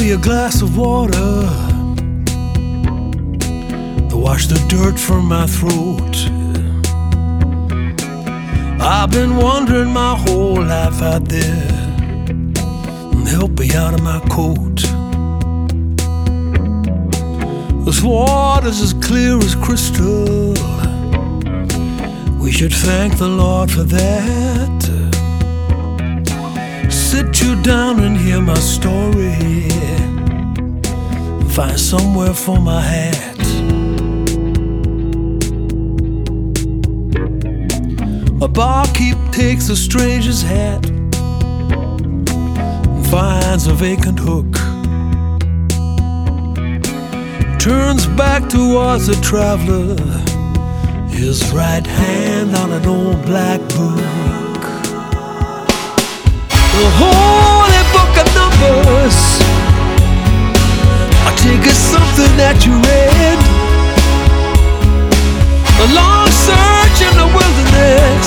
me a glass of water to wash the dirt from my throat. I've been wandering my whole life out there, and help me out of my coat. This water's as clear as crystal. We should thank the Lord for that. Sit you down and hear my story, find somewhere for my hat. A barkeep takes a stranger's hat and finds a vacant hook, turns back towards the traveler, his right hand on an old black book. The holy book of Numbers, I take it something that you read. A long search in the wilderness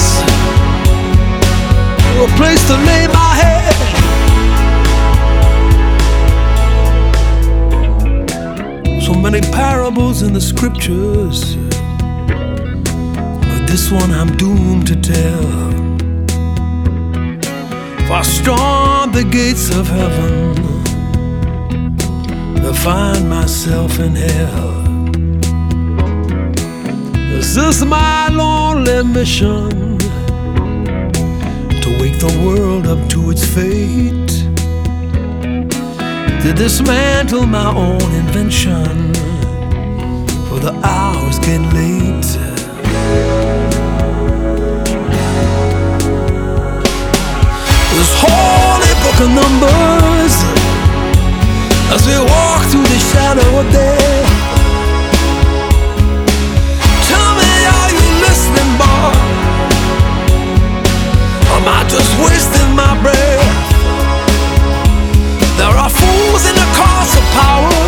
for a place to lay my head. So many parables in the scriptures, but this one I'm doomed to tell. If I storm the gates of heaven to find myself in hell, this is my lonely mission, to wake the world up to its fate, to dismantle my own invention, for the hour's getting late. This holy book of Numbers, as we walk through the shadow of death, tell me, are you listening, boy? Or am I just wasting my breath? There are fools in the cause of power,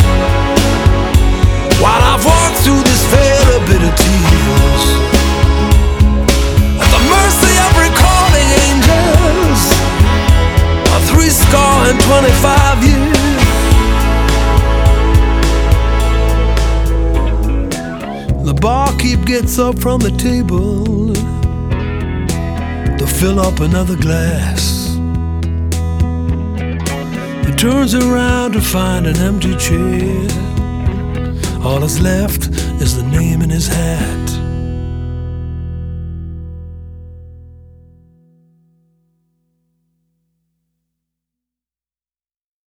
while I've walked through this vale of bitter tears, at the mercy of recording angels, of 25 years. The barkeep gets up from the table to fill up another glass. He turns around to find an empty chair. All that's left is the name in his hat.